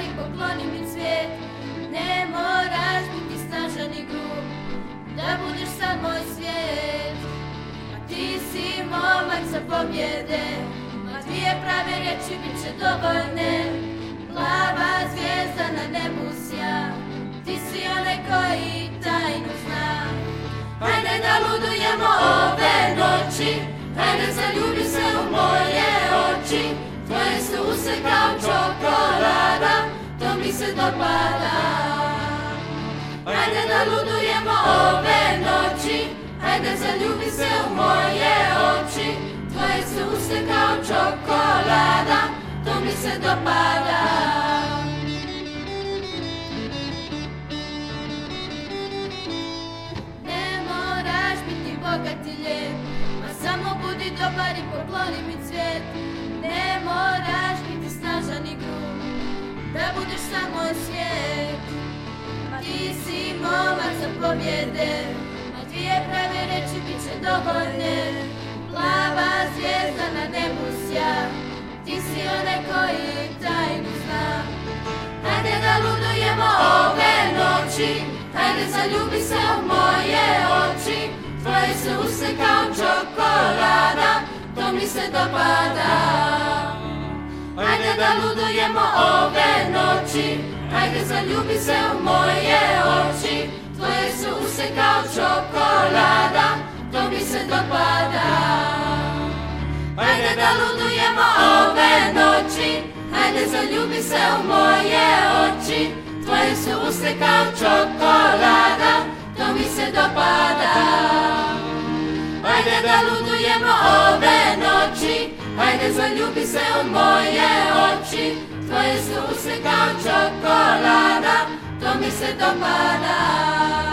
i pokloni mi cvijet. Ne moraš biti snažan i grub, da budeš sad moj svijet. A ti si momak za pobjede, a dvije prave riječi bit će dovoljne. Plava zvijezda na nebu sja, ti si onaj koji tajnu zna. Hajde da ludujemo ove noći, hajde zaljubi se u moje oči. Tvoje su use kao čokolada, to mi se dopada. Hajde da ludujemo ove noći, hajde zaljubi se u moje oči. Tvoje su use kao čokolada, to mi se dopada. Ne moraš biti bogat i lijep, ma samo budi dobar i pokloni mi cvijet. Ne moraš biti snažan i grub, da budeš sad moj svijet. Ti si momak za pobjede, a dvije prave reči bit će dovoljne. Plava zvijezda na nebu sja, ti si onaj koji tajnu zna. Hajde da ludujemo ove noći, hajde zaljubi se u moje oči. Tvoje su use kao čokolada, to mi se dopada. Hajde da ludujemo ove noći, hajde zaljubi se u moje oči. Tvoje su use kao čokolada, to mi se dopada. Hajde da ludujemo ove noći, hajde zaljubi se u moje oči. Tvoje su use kao čokolada, to mi se dopada. Hajde da ludujemo ove noći, hajde zaljubi se u moje oči. Tvoje su use kao čokolada, to mi se dopada.